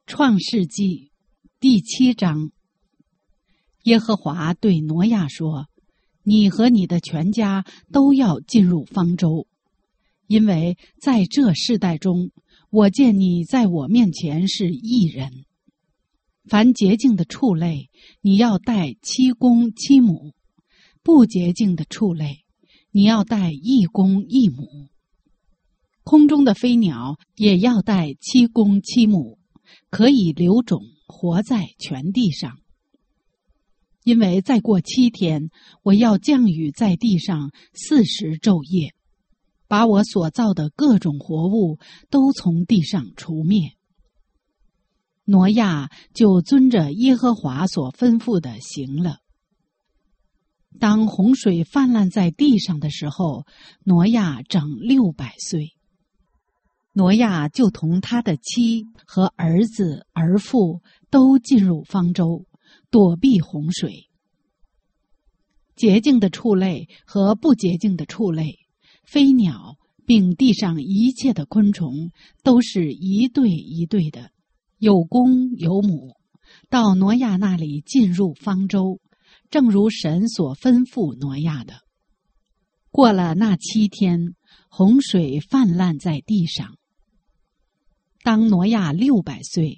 创世纪第7章，耶和华对挪亚说：你和你的全家都要进入方舟，因为在这世代中，我见你在我面前是义人。凡洁净的畜类，你要带7公7母；不洁净的畜类，你要带1公1母。空中的飞鸟也要带7公7母，可以留种，活在全地上。因为再过7天，我要降雨在地上40昼夜，把我所造的各种活物都从地上除灭。挪亚就遵着耶和华所吩咐的行了。当洪水泛滥在地上的时候，挪亚整600岁。挪亚就同他的妻和儿子儿妇都进入方舟，躲避洪水。洁净的畜类和不洁净的畜类，飞鸟并地上一切的昆虫，都是一对一对的，有公有母，到挪亚那里进入方舟，正如神所吩咐挪亚的。过了那7天，洪水泛滥在地上。当挪亚600岁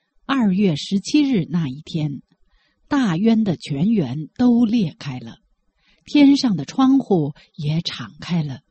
，2月17日那一天，大渊的泉源都裂开了，天上的窗户也敞开了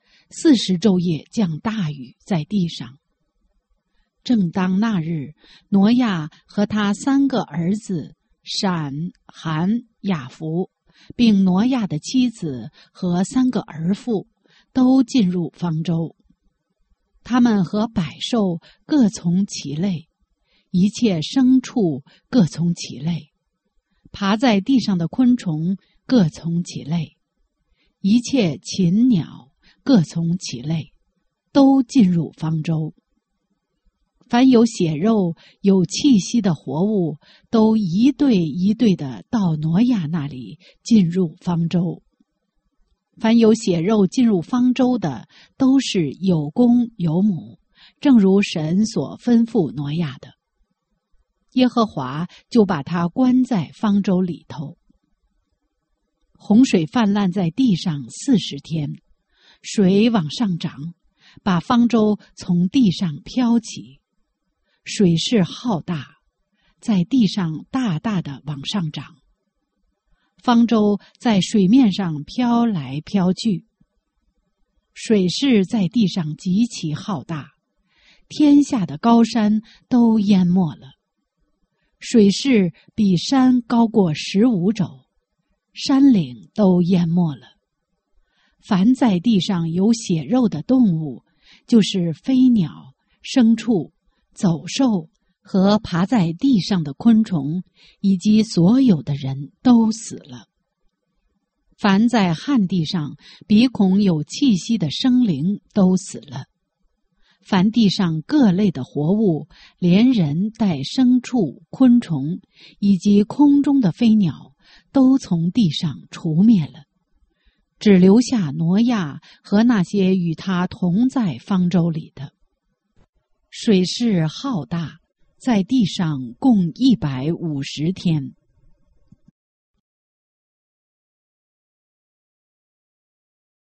，40昼夜降大雨在地上。正当那日，挪亚和他3个儿子闪、含、雅弗，并挪亚的妻子和3个儿妇都进入方舟。他们和百兽各从其类，一切牲畜各从其类，爬在地上的昆虫各从其类，一切禽鸟各从其类，都进入方舟。凡有血肉有气息的活物，都一对一对的到挪亚那里进入方舟。凡有血肉进入方舟的，都是有公有母，正如神所吩咐挪亚的。耶和华就把他关在方舟里头。洪水泛滥在地上40天，水往上涨，把方舟从地上漂起。水势浩大，在地上大大的往上涨。方舟在水面上飘来飘去，水势在地上极其浩大，天下的高山都淹没了。水势比山高过15肘，山岭都淹没了。凡在地上有血肉的动物，就是飞鸟、牲畜、走兽和爬在地上的昆虫，以及所有的人都死了。凡在旱地上鼻孔有气息的生灵都死了。凡地上各类的活物，连人带牲畜、昆虫，以及空中的飞鸟，都从地上除灭了，只留下挪亚和那些与他同在方舟里的。水势浩大，在地上共150天。